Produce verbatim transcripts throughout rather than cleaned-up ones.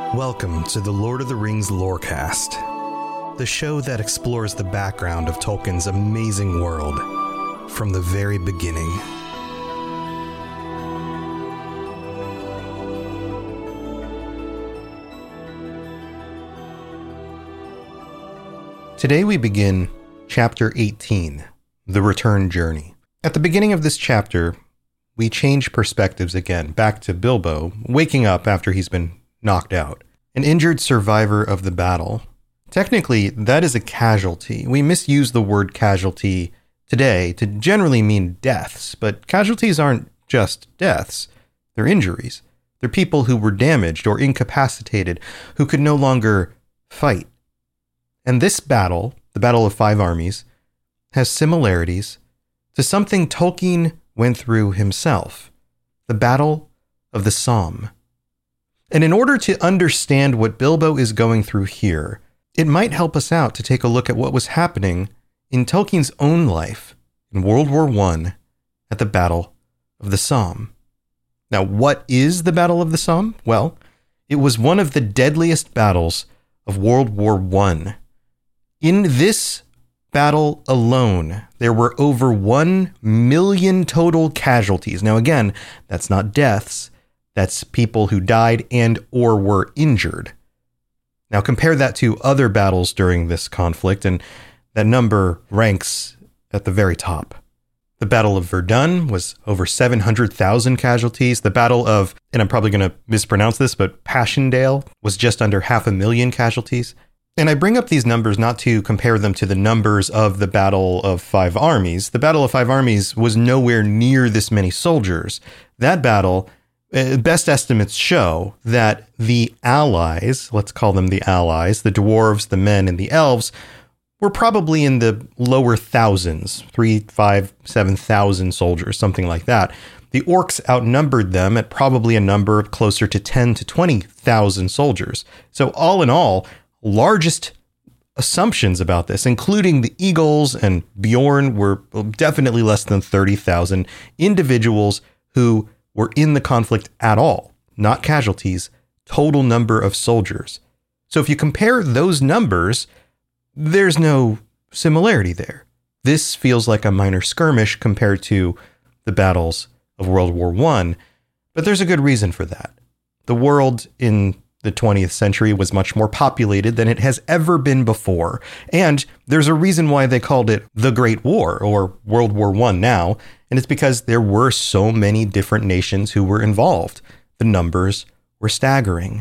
Welcome to the Lord of the Rings Lorecast, the show that explores the background of Tolkien's amazing world from the very beginning. Today we begin Chapter eighteen, The Return Journey. At the beginning of this chapter, we change perspectives again, back to Bilbo, waking up after he's been knocked out. An injured survivor of the battle. Technically, that is a casualty. We misuse the word casualty today to generally mean deaths, but casualties aren't just deaths. They're injuries. They're people who were damaged or incapacitated, who could no longer fight. And this battle, the Battle of Five Armies, has similarities to something Tolkien went through himself, the Battle of the Somme. And in order to understand what Bilbo is going through here, it might help us out to take a look at what was happening in Tolkien's own life in World War One at the Battle of the Somme. Now, what is the Battle of the Somme? Well, it was one of the deadliest battles of World War One. In this battle alone, there were over one million total casualties. Now, again, that's not deaths. That's people who died and or were injured. Now compare that to other battles during this conflict, and that number ranks at the very top. The Battle of Verdun was over seven hundred thousand casualties. The Battle of, and I'm probably going to mispronounce this, but Passchendaele was just under half a million casualties. And I bring up these numbers not to compare them to the numbers of the Battle of Five Armies. The Battle of Five Armies was nowhere near this many soldiers. That battle, Uh, best estimates show that the allies, let's call them the allies, the dwarves, the men, and the elves, were probably in the lower thousands, three, five, seven thousand soldiers, something like that. The orcs outnumbered them at probably a number of closer to ten to twenty thousand soldiers. So all in all, largest assumptions about this, including the Eagles and Bjorn, were definitely less than thirty thousand individuals who were in the conflict at all, not casualties, total number of soldiers. So if you compare those numbers, there's no similarity there. This feels like a minor skirmish compared to the battles of World War One, but there's a good reason for that. The world in the twentieth century was much more populated than it has ever been before, and there's a reason why they called it the Great War, or World War One now, and it's because there were so many different nations who were involved. The numbers were staggering.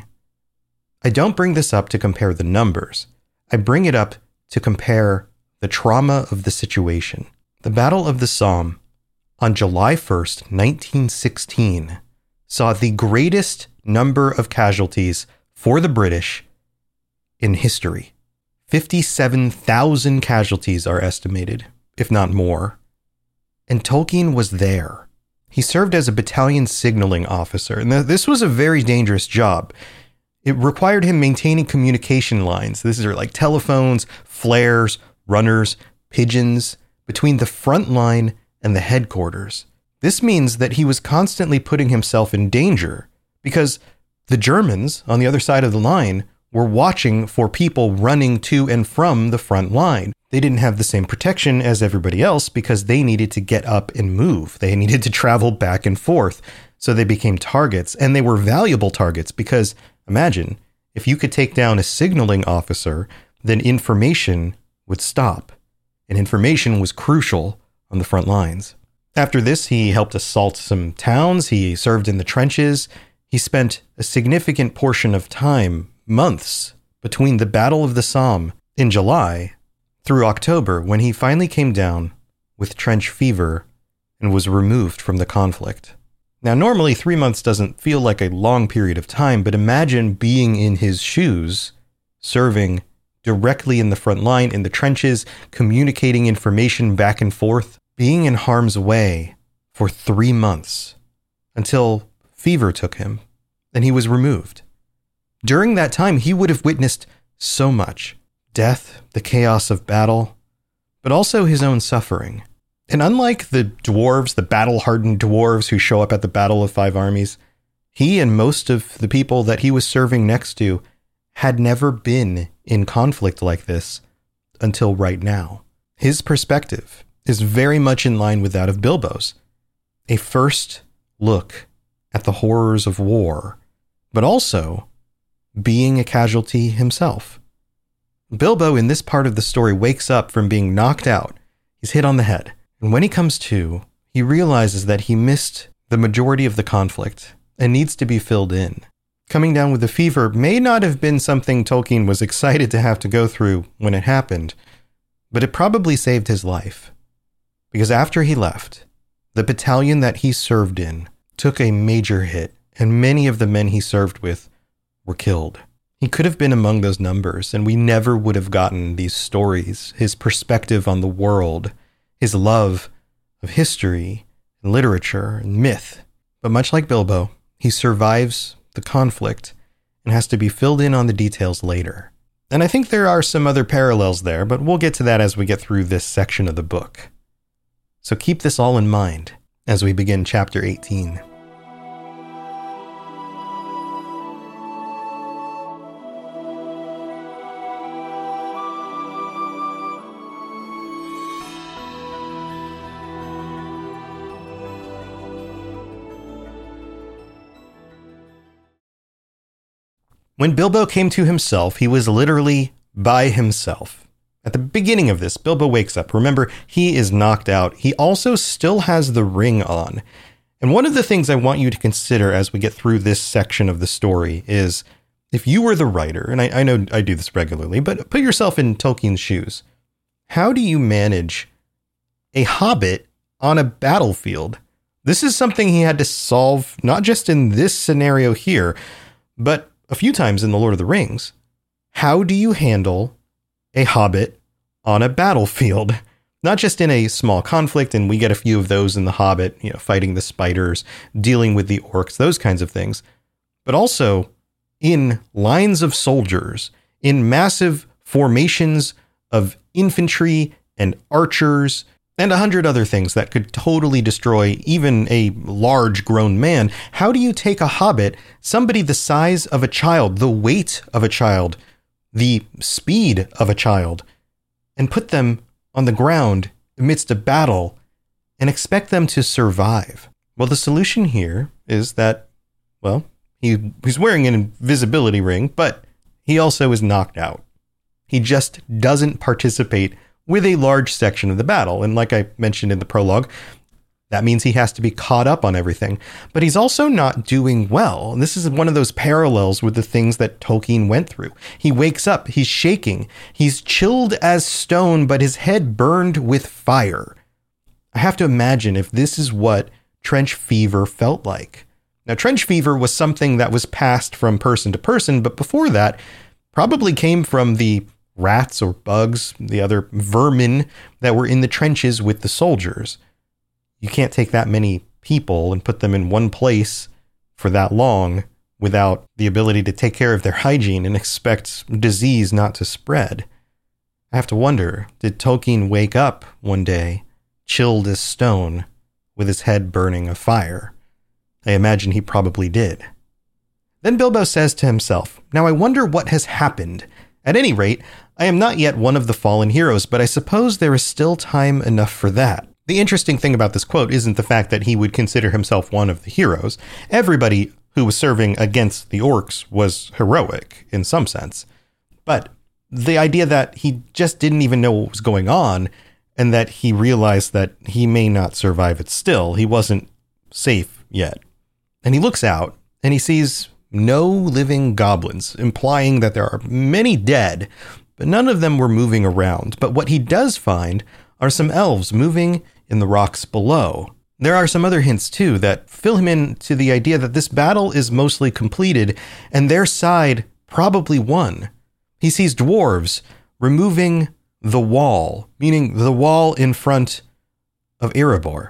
I don't bring this up to compare the numbers. I bring it up to compare the trauma of the situation. The Battle of the Somme on July first, nineteen sixteen, saw the greatest number of casualties for the British in history. fifty-seven thousand casualties are estimated, if not more. And Tolkien was there. He served as a battalion signaling officer, and this was a very dangerous job. It required him maintaining communication lines. These are like telephones, flares, runners, pigeons, between the front line and the headquarters. This means that he was constantly putting himself in danger because the Germans on the other side of the line were watching for people running to and from the front line. They didn't have the same protection as everybody else because they needed to get up and move. They needed to travel back and forth. So they became targets, and they were valuable targets because imagine if you could take down a signaling officer, then information would stop. And information was crucial on the front lines. After this, he helped assault some towns. He served in the trenches. He spent a significant portion of time, months, between the Battle of the Somme in July through October, when he finally came down with trench fever and was removed from the conflict. Now, normally three months doesn't feel like a long period of time, but imagine being in his shoes, serving directly in the front line, in the trenches, communicating information back and forth, being in harm's way for three months until fever took him and he was removed. During that time, he would have witnessed so much. Death, the chaos of battle, but also his own suffering. And unlike the dwarves, the battle-hardened dwarves who show up at the Battle of Five Armies, He and most of the people that he was serving next to had never been in conflict like this until right now. His perspective is very much in line with that of Bilbo's. A first look at the horrors of war, but also being a casualty himself. Bilbo in this part of the story wakes up from being knocked out. He's hit on the head. And when he comes to, he realizes that he missed the majority of the conflict and needs to be filled in. Coming down with the fever may not have been something Tolkien was excited to have to go through when it happened, but it probably saved his life. Because after he left, the battalion that he served in took a major hit, and many of the men he served with were killed. He could have been among those numbers, and we never would have gotten these stories, his perspective on the world, his love of history and literature and myth. But much like Bilbo, he survives the conflict and has to be filled in on the details later. And I think there are some other parallels there, but we'll get to that as we get through this section of the book. So keep this all in mind as we begin chapter eighteen. When Bilbo came to himself, he was literally by himself. At the beginning of this, Bilbo wakes up. Remember, he is knocked out. He also still has the ring on. And one of the things I want you to consider as we get through this section of the story is, if you were the writer, and I, I know I do this regularly, but put yourself in Tolkien's shoes. How do you manage a hobbit on a battlefield? This is something he had to solve, not just in this scenario here, but a few times in The Lord of the Rings. How do you handle a hobbit on a battlefield? Not just in a small conflict, and we get a few of those in The Hobbit, you know, fighting the spiders, dealing with the orcs, those kinds of things, but also in lines of soldiers, in massive formations of infantry and archers, and a hundred other things that could totally destroy even a large grown man. How do you take a hobbit, somebody the size of a child, the weight of a child, the speed of a child, and put them on the ground amidst a battle and expect them to survive? Well, the solution here is that, well, he, he's wearing an invisibility ring, but he also is knocked out. He just doesn't participate with a large section of the battle. And like I mentioned in the prologue, that means he has to be caught up on everything. But he's also not doing well. And this is one of those parallels with the things that Tolkien went through. He wakes up, he's shaking, he's chilled as stone, but his head burned with fire. I have to imagine if this is what trench fever felt like. Now, trench fever was something that was passed from person to person, but before that, probably came from the rats or bugs, the other vermin that were in the trenches with the soldiers. You can't take that many people and put them in one place for that long without the ability to take care of their hygiene and expect disease not to spread. I have to wonder, did Tolkien wake up one day, chilled as stone, with his head burning a fire? I imagine he probably did. Then Bilbo says to himself, "Now I wonder what has happened. At any rate, I am not yet one of the fallen heroes, but I suppose there is still time enough for that." The interesting thing about this quote isn't the fact that he would consider himself one of the heroes. Everybody who was serving against the orcs was heroic in some sense. But the idea that he just didn't even know what was going on, and that he realized that he may not survive it still, he wasn't safe yet. And he looks out and he sees no living goblins, implying that there are many dead, but none of them were moving around. But what he does find are some elves moving in the rocks below. There are some other hints too that fill him in to the idea that this battle is mostly completed and their side probably won. He sees dwarves removing the wall, meaning the wall in front of Erebor.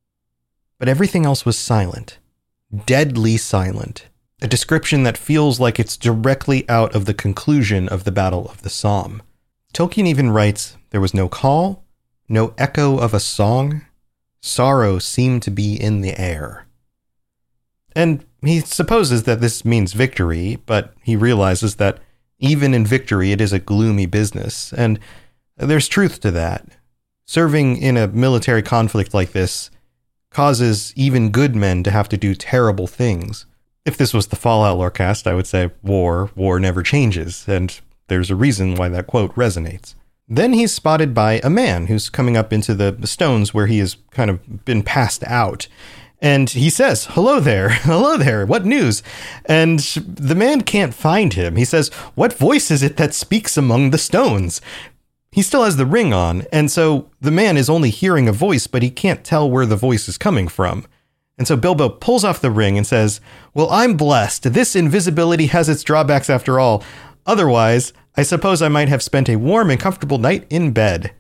But everything else was silent, deadly silent. A description that feels like it's directly out of the conclusion of the Battle of the Somme. Tolkien even writes, "There was no call, no echo of a song. Sorrow seemed to be in the air." And he supposes that this means victory, but he realizes that even in victory, it is a gloomy business. And there's truth to that. Serving in a military conflict like this causes even good men to have to do terrible things. If this was the Fallout Lorecast, I would say war, war never changes, and there's a reason why that quote resonates. Then he's spotted by a man who's coming up into the stones where he has kind of been passed out. And he says, hello there, hello there, what news? And the man can't find him. He says, what voice is it that speaks among the stones? He still has the ring on, and so the man is only hearing a voice, but he can't tell where the voice is coming from. And so Bilbo pulls off the ring and says, well, I'm blessed. This invisibility has its drawbacks after all. Otherwise, I suppose I might have spent a warm and comfortable night in bed.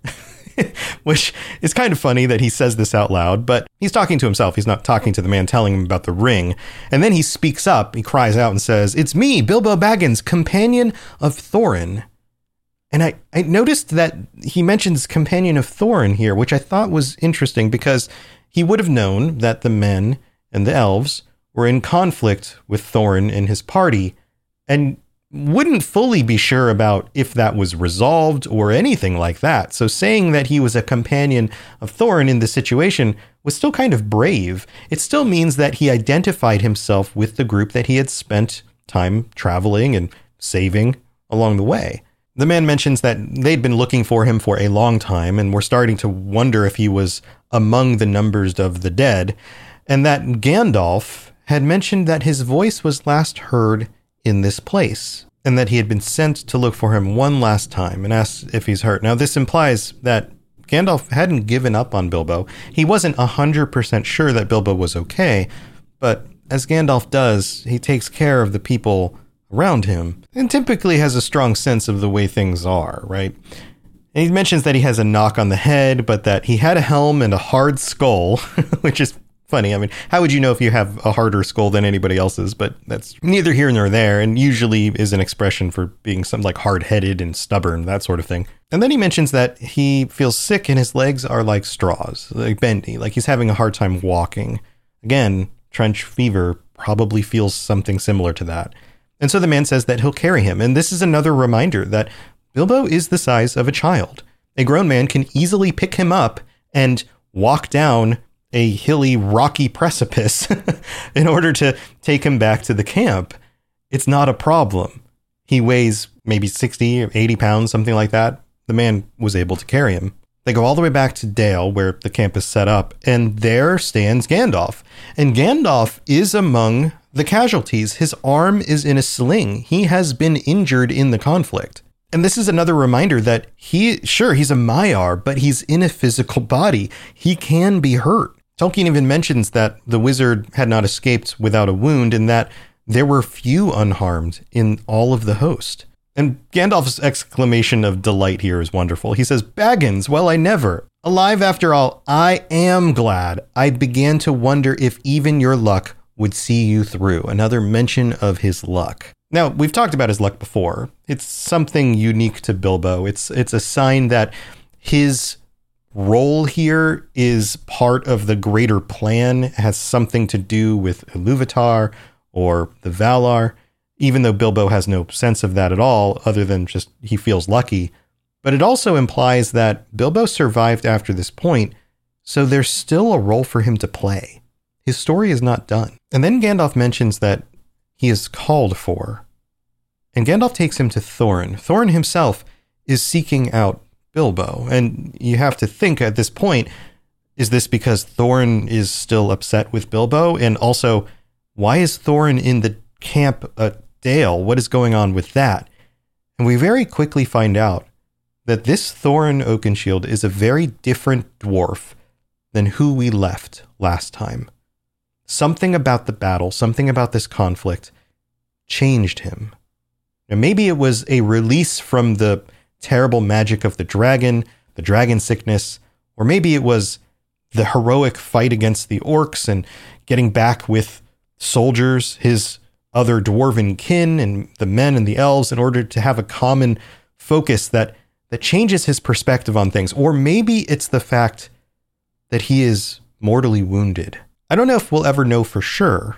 Which is kind of funny that he says this out loud, but he's talking to himself. He's not talking to the man telling him about the ring. And then he speaks up. He cries out and says, it's me, Bilbo Baggins, companion of Thorin. And I, I noticed that he mentions companion of Thorin here, which I thought was interesting because he would have known that the men and the elves were in conflict with Thorin and his party, and wouldn't fully be sure about if that was resolved or anything like that. So saying that he was a companion of Thorin in this situation was still kind of brave. It still means that he identified himself with the group that he had spent time traveling and saving along the way. The man mentions that they'd been looking for him for a long time and were starting to wonder if he was among the numbers of the dead, and that Gandalf had mentioned that his voice was last heard in this place, and that he had been sent to look for him one last time and asked if he's hurt. Now, this implies that Gandalf hadn't given up on Bilbo. He wasn't one hundred percent sure that Bilbo was okay, but as Gandalf does, he takes care of the people around him, and typically has a strong sense of the way things are, right? And he mentions that he has a knock on the head, but that he had a helm and a hard skull, which is funny. I mean, how would you know if you have a harder skull than anybody else's? But that's neither here nor there, and usually is an expression for being something like hard-headed and stubborn, that sort of thing. And then he mentions that he feels sick and his legs are like straws, like bendy, like he's having a hard time walking. Again, trench fever probably feels something similar to that. And so the man says that he'll carry him. And this is another reminder that Bilbo is the size of a child. A grown man can easily pick him up and walk down a hilly, rocky precipice in order to take him back to the camp. It's not a problem. He weighs maybe sixty or eighty pounds, something like that. The man was able to carry him. They go all the way back to Dale, where the camp is set up, and there stands Gandalf. And Gandalf is among the casualties. His arm is in a sling. He has been injured in the conflict. And this is another reminder that he, sure, he's a Maiar, but he's in a physical body. He can be hurt. Tolkien even mentions that the wizard had not escaped without a wound, and that there were few unharmed in all of the host. And Gandalf's exclamation of delight here is wonderful. He says, Baggins, well, I never. Alive after all, I am glad. I began to wonder if even your luck would see you through. Another mention of his luck. Now, we've talked about his luck before. It's something unique to Bilbo. It's it's a sign that his role here is part of the greater plan, has something to do with Iluvatar or the Valar, even though Bilbo has no sense of that at all, other than just he feels lucky. But it also implies that Bilbo survived after this point, so there's still a role for him to play. His story is not done. And then Gandalf mentions that he is called for. And Gandalf takes him to Thorin. Thorin himself is seeking out Bilbo. And you have to think at this point, is this because Thorin is still upset with Bilbo? And also, why is Thorin in the camp at Dale? What is going on with that? And we very quickly find out that this Thorin Oakenshield is a very different dwarf than who we left last time. Something about the battle, something about this conflict changed him. Now, maybe it was a release from the terrible magic of the dragon, the dragon sickness, or maybe it was the heroic fight against the orcs and getting back with soldiers, his other dwarven kin and the men and the elves, in order to have a common focus that, that changes his perspective on things. Or maybe it's the fact that he is mortally wounded. I don't know if we'll ever know for sure,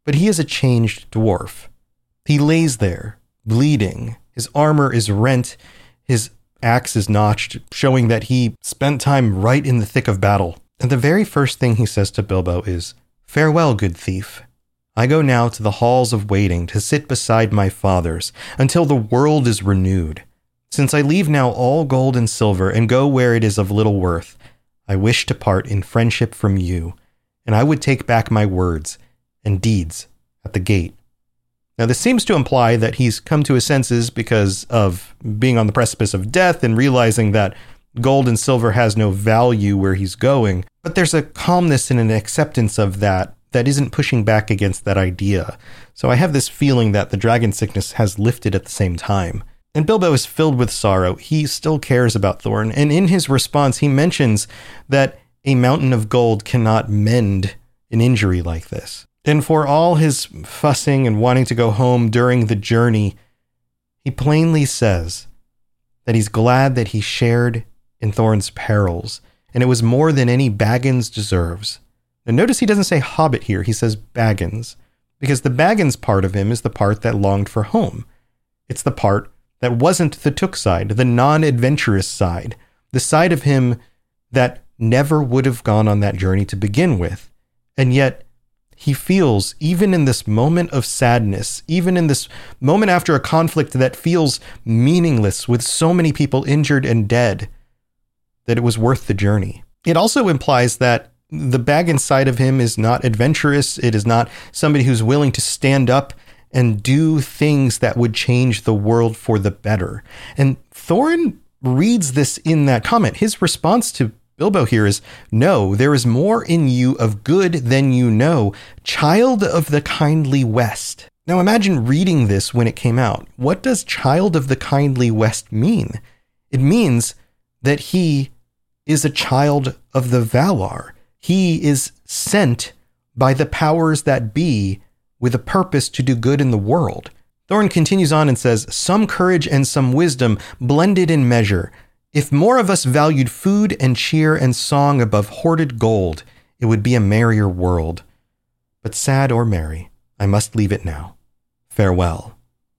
but he is a changed dwarf. He lays there, bleeding. His armor is rent. His axe is notched, showing that he spent time right in the thick of battle. And the very first thing he says to Bilbo is, "Farewell, good thief. I go now to the halls of waiting to sit beside my fathers until the world is renewed. Since I leave now all gold and silver and go where it is of little worth, I wish to part in friendship from you, and I would take back my words and deeds at the gate." Now, this seems to imply that he's come to his senses because of being on the precipice of death and realizing that gold and silver has no value where he's going. But there's a calmness and an acceptance of that that isn't pushing back against that idea. So I have this feeling that the dragon sickness has lifted at the same time. And Bilbo is filled with sorrow. He still cares about Thorin. And in his response, he mentions that a mountain of gold cannot mend an injury like this. And for all his fussing and wanting to go home during the journey, he plainly says that he's glad that he shared in Thorin's perils, and it was more than any Baggins deserves. Now notice he doesn't say Hobbit here, he says Baggins, because the Baggins part of him is the part that longed for home. It's the part that wasn't the Took side, the non-adventurous side, the side of him that never would have gone on that journey to begin with. And yet, he feels, even in this moment of sadness, even in this moment after a conflict that feels meaningless with so many people injured and dead, that it was worth the journey. It also implies that the Baggins side of him is not adventurous. It is not somebody who's willing to stand up and do things that would change the world for the better. And Thorin reads this in that comment. His response to Bilbo here is, "No, there is more in you of good than you know, child of the kindly West." Now imagine reading this when it came out. What does child of the kindly West mean? It means that he is a child of the Valar. He is sent by the powers that be with a purpose to do good in the world. Thorin continues on and says, "Some courage and some wisdom blended in measure. If more of us valued food and cheer and song above hoarded gold, it would be a merrier world. But sad or merry, I must leave it now. Farewell."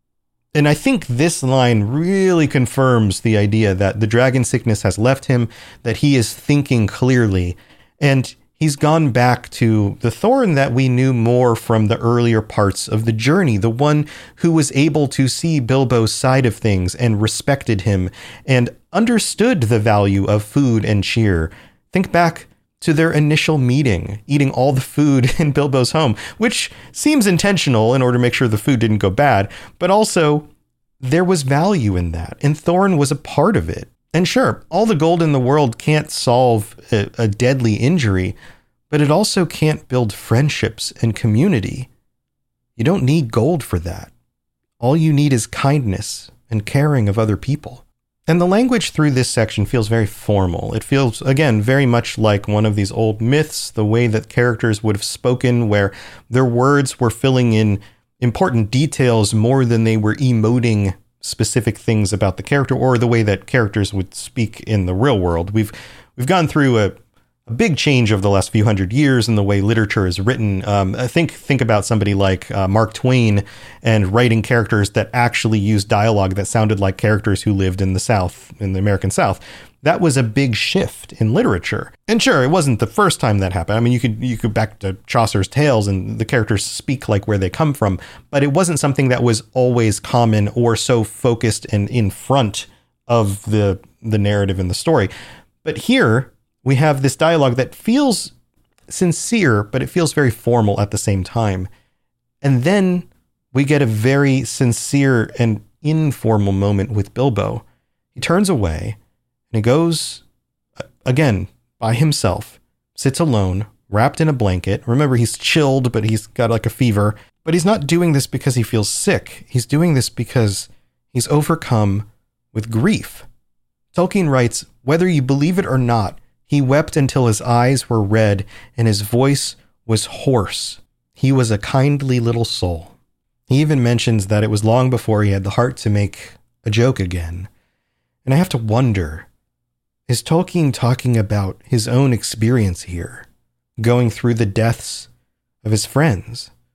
And I think this line really confirms the idea that the dragon sickness has left him, that he is thinking clearly, and he's gone back to the Thorin that we knew more from the earlier parts of the journey, the one who was able to see Bilbo's side of things and respected him and understood the value of food and cheer. Think back to their initial meeting, eating all the food in Bilbo's home, which seems intentional in order to make sure the food didn't go bad, but also there was value in that, and Thorin was a part of it. And sure, all the gold in the world can't solve a, a deadly injury, but it also can't build friendships and community. You don't need gold for that. All you need is kindness and caring of other people. And the language through this section feels very formal. It feels, again, very much like one of these old myths, the way that characters would have spoken, where their words were filling in important details more than they were emoting specific things about the character, or the way that characters would speak in the real world. We've we've gone through a, a big change over the last few hundred years in the way literature is written. Um, I think think about somebody like uh, Mark Twain and writing characters that actually used dialogue that sounded like characters who lived in the South, in the American South. That was a big shift in literature. And sure, it wasn't the first time that happened. I mean, you could you could back to Chaucer's tales and the characters speak like where they come from, but it wasn't something that was always common or so focused and in front of the the narrative in the story. But here we have this dialogue that feels sincere, but it feels very formal at the same time. And then we get a very sincere and informal moment with Bilbo. He turns away and he goes, again, by himself, sits alone, wrapped in a blanket. Remember, he's chilled, but he's got like a fever. But he's not doing this because he feels sick. He's doing this because he's overcome with grief. Tolkien writes, "Whether you believe it or not, he wept until his eyes were red and his voice was hoarse. He was a kindly little soul." He even mentions that it was long before he had the heart to make a joke again. And I have to wonder, is Tolkien talking about his own experience here, going through the deaths of his friends,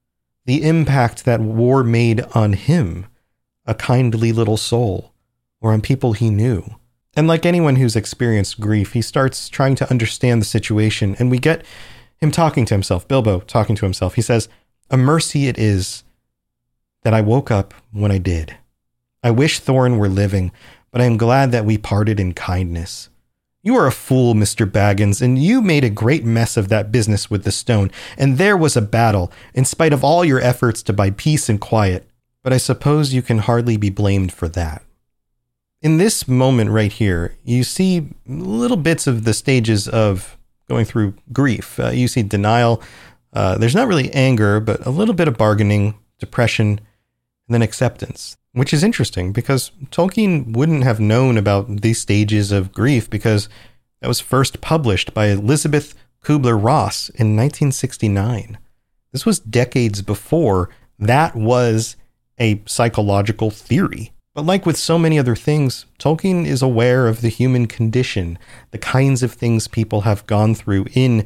the impact that war made on him, a kindly little soul, or on people he knew. And like anyone who's experienced grief, he starts trying to understand the situation, and we get him talking to himself, Bilbo talking to himself. He says, "A mercy it is that I woke up when I did. I wish Thorin were living, but I am glad that we parted in kindness. You are a fool, Mister Baggins, and you made a great mess of that business with the stone, and there was a battle, in spite of all your efforts to buy peace and quiet. But I suppose you can hardly be blamed for that." In this moment right here, you see little bits of the stages of going through grief. Uh, you see denial. Uh, there's not really anger, but a little bit of bargaining, depression, and then acceptance, which is interesting because Tolkien wouldn't have known about these stages of grief because that was first published by Elizabeth Kubler-Ross in nineteen sixty-nine. This was decades before that was a psychological theory. But like with so many other things, Tolkien is aware of the human condition, the kinds of things people have gone through in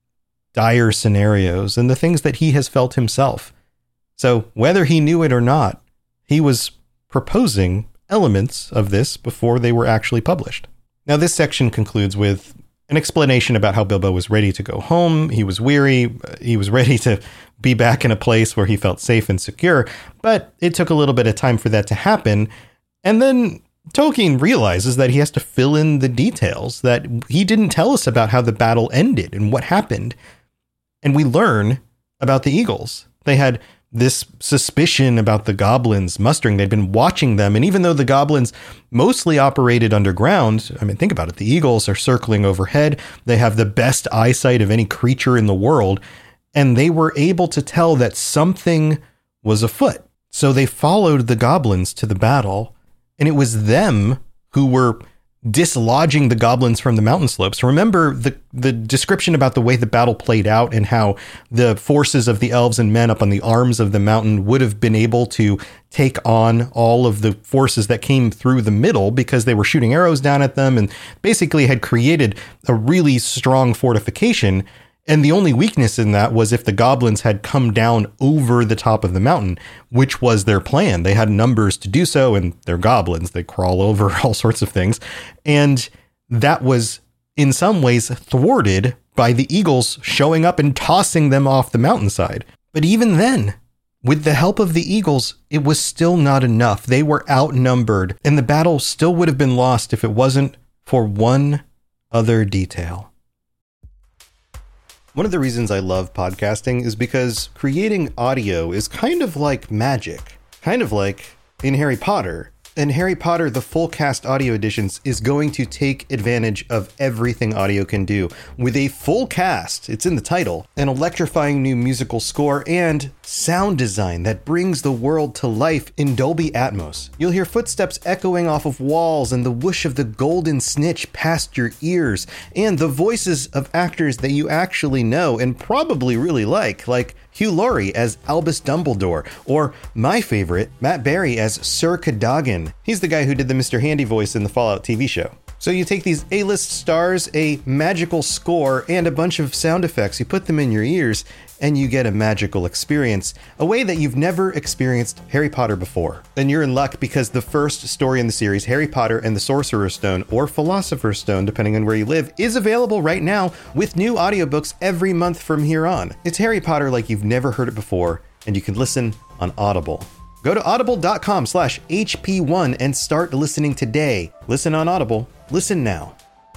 dire scenarios, and the things that he has felt himself. So whether he knew it or not, he was proposing elements of this before they were actually published. Now, this section concludes with an explanation about how Bilbo was ready to go home. He was weary. He was ready to be back in a place where he felt safe and secure, but it took a little bit of time for that to happen. And then Tolkien realizes that he has to fill in the details, that he didn't tell us about how the battle ended and what happened. And we learn about the Eagles. They had this suspicion about the goblins mustering. They'd been watching them. And even though the goblins mostly operated underground, I mean, think about it. The Eagles are circling overhead. They have the best eyesight of any creature in the world. And they were able to tell that something was afoot. So they followed the goblins to the battle. And it was them who were dislodging the goblins from the mountain slopes. Remember the the description about the way the battle played out and how the forces of the elves and men up on the arms of the mountain would have been able to take on all of the forces that came through the middle because they were shooting arrows down at them and basically had created a really strong fortification. And the only weakness in that was if the goblins had come down over the top of the mountain, which was their plan. They had numbers to do so, and they're goblins. They crawl over all sorts of things. And that was in some ways thwarted by the Eagles showing up and tossing them off the mountainside. But even then, with the help of the Eagles, it was still not enough. They were outnumbered, and the battle still would have been lost if it wasn't for one other detail. One of the reasons I love podcasting is because creating audio is kind of like magic, kind of like in Harry Potter. In Harry Potter, the full cast audio editions is going to take advantage of everything audio can do. With a full cast, it's in the title, an electrifying new musical score, and sound design that brings the world to life in Dolby Atmos. You'll hear footsteps echoing off of walls and the whoosh of the golden snitch past your ears, and the voices of actors that you actually know and probably really like, like Hugh Laurie as Albus Dumbledore, or my favorite, Matt Berry as Sir Cadogan. He's the guy who did the Mister Handy voice in the Fallout T V show. So you take these A-list stars, a magical score, and a bunch of sound effects, you put them in your ears, and you get a magical experience, a way that you've never experienced Harry Potter before. Then you're in luck because the first story in the series, Harry Potter and the Sorcerer's Stone, or Philosopher's Stone, depending on where you live, is available right now with new audiobooks every month from here on. It's Harry Potter like you've never heard it before, and you can listen on Audible. Go to audible.com slash HP1 and start listening today. Listen on Audible. Listen now.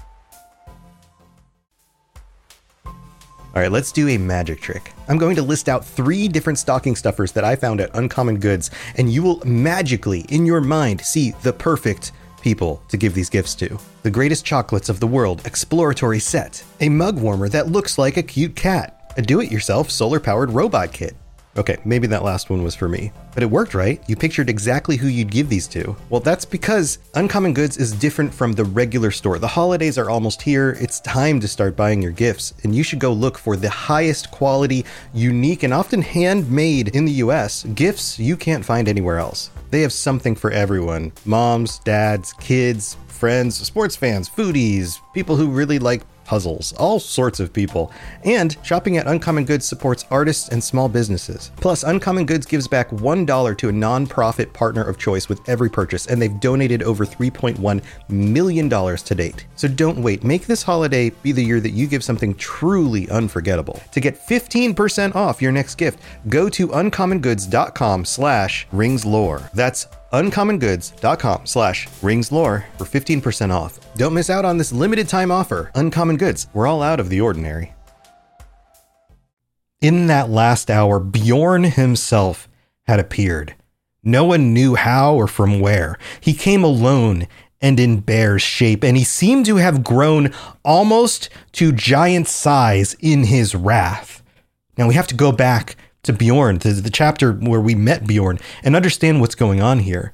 All right, let's do a magic trick. I'm going to list out three different stocking stuffers that I found at Uncommon Goods, and you will magically, in your mind, see the perfect people to give these gifts to. The Greatest Chocolates of the World Exploratory Set, a mug warmer that looks like a cute cat, a do-it-yourself solar-powered robot kit. Okay, maybe that last one was for me. But it worked, right? You pictured exactly who you'd give these to. Well, that's because Uncommon Goods is different from the regular store. The holidays are almost here. It's time to start buying your gifts, and you should go look for the highest quality, unique, and often handmade in the U S gifts you can't find anywhere else. They have something for everyone. Moms, dads, kids, friends, sports fans, foodies, people who really like puzzles, all sorts of people. And shopping at Uncommon Goods supports artists and small businesses. Plus, Uncommon Goods gives back one dollar to a nonprofit partner of choice with every purchase, and they've donated over three point one million dollars to date. So don't wait. Make this holiday be the year that you give something truly unforgettable. To get fifteen percent off your next gift, go to uncommongoods.com slash ringslore. That's uncommongoods.com slash ringslore for fifteen percent off. Don't miss out on this limited time offer. Uncommon Goods, we're all out of the ordinary. In that last hour, Bjorn himself had appeared. No one knew how or from where. He came alone and in bear's shape, and he seemed to have grown almost to giant size in his wrath. Now we have to go back to Bjorn, to the chapter where we met Bjorn, and understand what's going on here.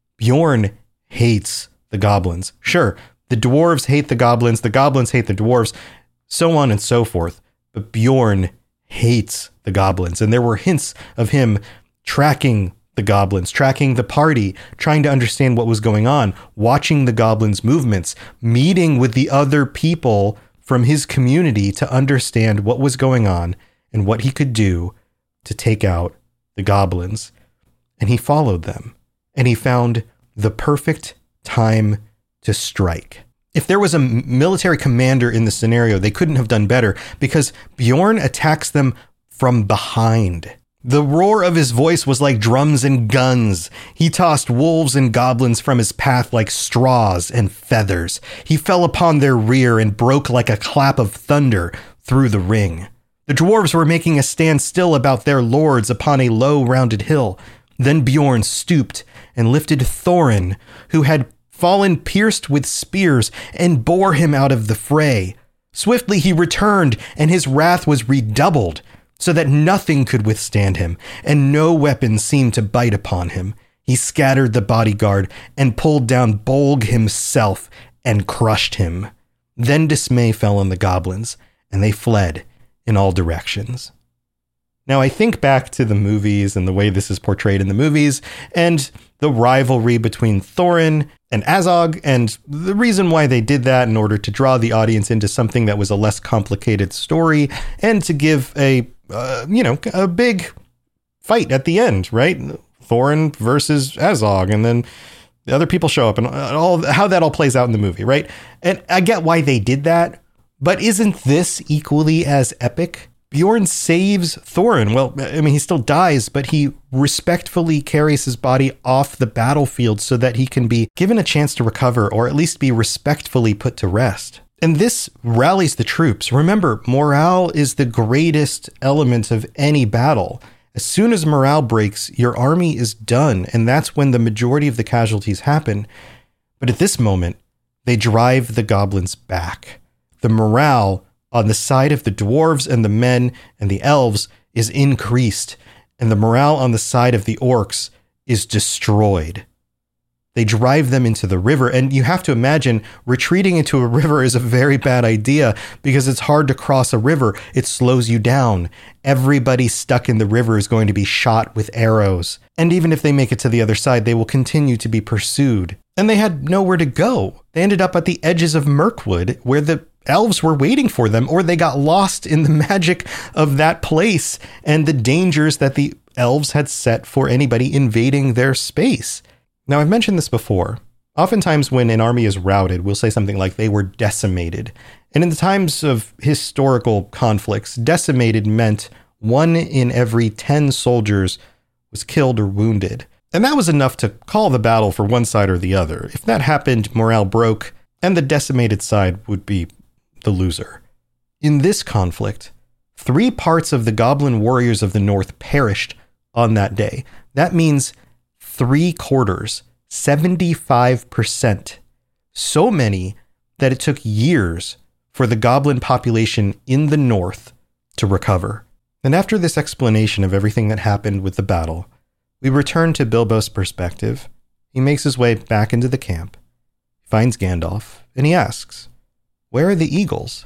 Bjorn hates the goblins. Sure, the dwarves hate the goblins, the goblins hate the dwarves, so on and so forth. But Bjorn hates the goblins, and there were hints of him tracking the goblins, tracking the party, trying to understand what was going on, watching the goblins' movements, meeting with the other people from his community to understand what was going on and what he could do to take out the goblins. And he followed them, and he found the perfect time to strike. If there was a military commander in the scenario, they couldn't have done better, because Bjorn attacks them from behind. The roar of his voice was like drums and guns. He tossed wolves and goblins from his path like straws and feathers. He fell upon their rear and broke like a clap of thunder through the ring. The dwarves were making a stand still about their lords upon a low, rounded hill. Then Bjorn stooped and lifted Thorin, who had fallen pierced with spears, and bore him out of the fray. Swiftly he returned, and his wrath was redoubled, so that nothing could withstand him, and no weapon seemed to bite upon him. He scattered the bodyguard and pulled down Bolg himself and crushed him. Then dismay fell on the goblins, and they fled in all directions. Now, I think back to the movies and the way this is portrayed in the movies, and the rivalry between Thorin and Azog, and the reason why they did that in order to draw the audience into something that was a less complicated story, and to give a, uh, you know, a big fight at the end, right? Thorin versus Azog, and then the other people show up, and all how that all plays out in the movie, right? And I get why they did that, but isn't this equally as epic? Bjorn saves Thorin. Well, I mean, he still dies, but he respectfully carries his body off the battlefield so that he can be given a chance to recover, or at least be respectfully put to rest. And this rallies the troops. Remember, morale is the greatest element of any battle. As soon as morale breaks, your army is done, and that's when the majority of the casualties happen. But at this moment, they drive the goblins back. The morale on the side of the dwarves and the men and the elves is increased, and the morale on the side of the orcs is destroyed. They drive them into the river, and you have to imagine retreating into a river is a very bad idea because it's hard to cross a river. It slows you down. Everybody stuck in the river is going to be shot with arrows. And even if they make it to the other side, they will continue to be pursued. And they had nowhere to go. They ended up at the edges of Mirkwood, where the elves were waiting for them, or they got lost in the magic of that place and the dangers that the elves had set for anybody invading their space. Now, I've mentioned this before. Oftentimes when an army is routed, we'll say something like they were decimated. And in the times of historical conflicts, decimated meant one in every ten soldiers was killed or wounded. And that was enough to call the battle for one side or the other. If that happened, morale broke, and the decimated side would be the loser. In this conflict, three parts of the goblin warriors of the north perished on that day. That means three quarters, seventy-five percent. So many that it took years for the goblin population in the north to recover. And after this explanation of everything that happened with the battle, we return to Bilbo's perspective. He makes his way back into the camp, finds Gandalf, and he asks, "Where are the eagles?"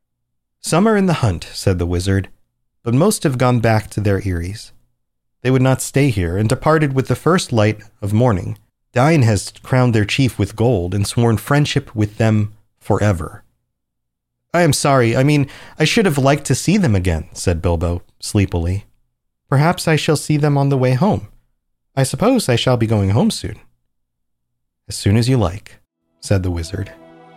"Some are in the hunt," said the wizard, "but most have gone back to their eyries. They would not stay here, and departed with the first light of morning. Dain has crowned their chief with gold, and sworn friendship with them forever." I am sorry. I mean, I should have liked to see them again, said Bilbo sleepily. Perhaps I shall see them on the way home. I suppose I shall be going home soon. As soon as you like, said the wizard.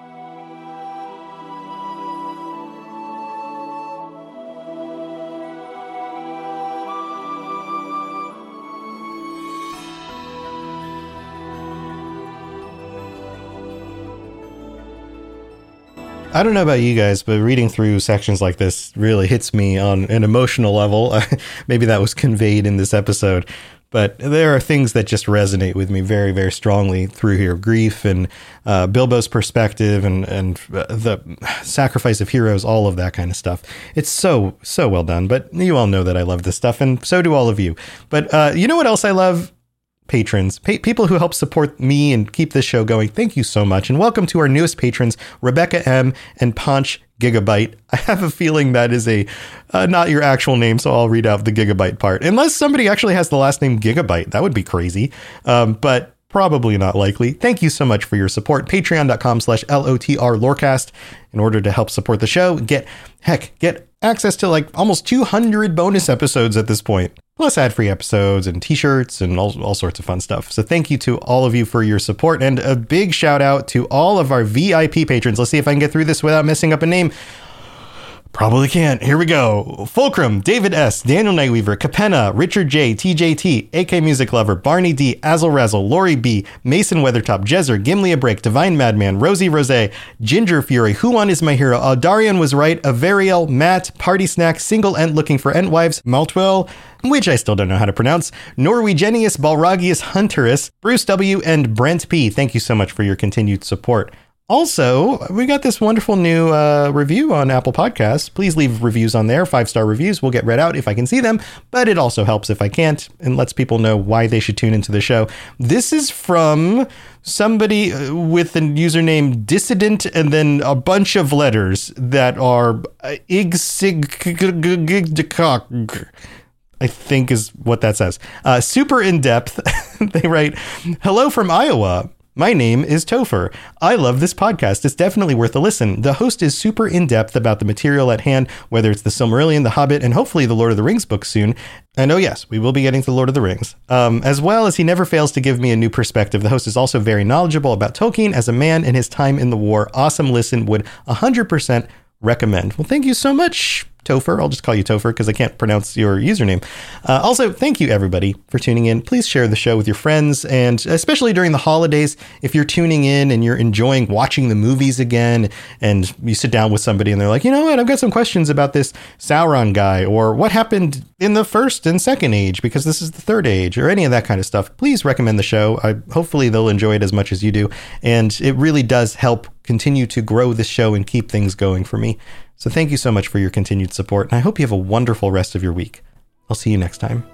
I don't know about you guys, but reading through sections like this really hits me on an emotional level. Maybe that was conveyed in this episode, but there are things that just resonate with me very, very strongly through here. Grief and uh, Bilbo's perspective and, and the sacrifice of heroes, all of that kind of stuff. It's so, so well done, but you all know that I love this stuff, and so do all of you. But uh, you know what else I love? Patrons, pa- people who help support me and keep this show going. Thank you so much. And welcome to our newest patrons, Rebecca M. and Ponch Gigabyte. I have a feeling that is a uh, not your actual name, so I'll read out the Gigabyte part. Unless somebody actually has the last name Gigabyte. That would be crazy. Um, but probably not likely. Thank you so much for your support. Patreon.com slash L-O-T-R Lorecast in order to help support the show. Get, heck, get access to like almost two hundred bonus episodes at this point. Plus ad-free episodes and t-shirts and all, all sorts of fun stuff. So thank you to all of you for your support, and a big shout out to all of our V I P patrons. Let's see if I can get through this without messing up a name. Probably can't. Here we go. Fulcrum, David S., Daniel Nightweaver, Capenna, Richard J., T J T, A K Music Lover, Barney D., Azel Razzle, Lori B., Mason Weathertop, Jezer, Gimli a Break, Divine Madman, Rosie Rose, Ginger Fury, Huon is my hero, uh, Darian was right, Averiel, Matt, Party Snack, Single Ent looking for Entwives, Maltwell, which I still don't know how to pronounce, Norwegianius, Balragius, Hunterus, Bruce W., and Brent P. Thank you so much for your continued support. Also, we got this wonderful new uh, review on Apple Podcasts. Please leave reviews on there. Five-star reviews will get read out if I can see them, but it also helps if I can't and lets people know why they should tune into the show. This is from somebody with the username Dissident and then a bunch of letters that are Igsig. I think is what that says. Uh, super in-depth. They write, hello from Iowa. My name is Topher. I love this podcast. It's definitely worth a listen. The host is super in-depth about the material at hand, whether it's the Silmarillion, the Hobbit, and hopefully the Lord of the Rings book soon. And oh yes, we will be getting to the Lord of the Rings. Um, as well as he never fails to give me a new perspective. The host is also very knowledgeable about Tolkien as a man and his time in the war. Awesome listen. Would one hundred percent recommend. Well, thank you so much, Topher. I'll just call you Topher because I can't pronounce your username. Uh, also, thank you, everybody, for tuning in. Please share the show with your friends, and especially during the holidays, if you're tuning in and you're enjoying watching the movies again, and you sit down with somebody and they're like, you know what, I've got some questions about this Sauron guy, or what happened in the first and second age, because this is the third age, or any of that kind of stuff, please recommend the show. I, hopefully they'll enjoy it as much as you do, and it really does help continue to grow this show and keep things going for me. So thank you so much for your continued support, and I hope you have a wonderful rest of your week. I'll see you next time.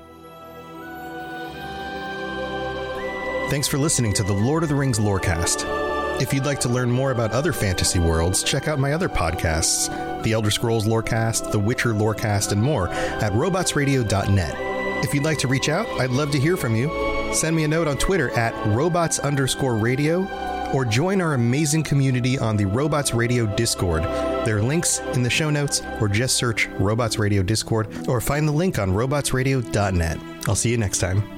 Thanks for listening to the Lord of the Rings Lorecast. If you'd like to learn more about other fantasy worlds, check out my other podcasts, The Elder Scrolls Lorecast, The Witcher Lorecast, and more at robots radio dot net. If you'd like to reach out, I'd love to hear from you. Send me a note on Twitter at robots underscore radio, or join our amazing community on the Robots Radio Discord. There are links in the show notes, or just search Robots Radio Discord, or find the link on robots radio dot net. I'll see you next time.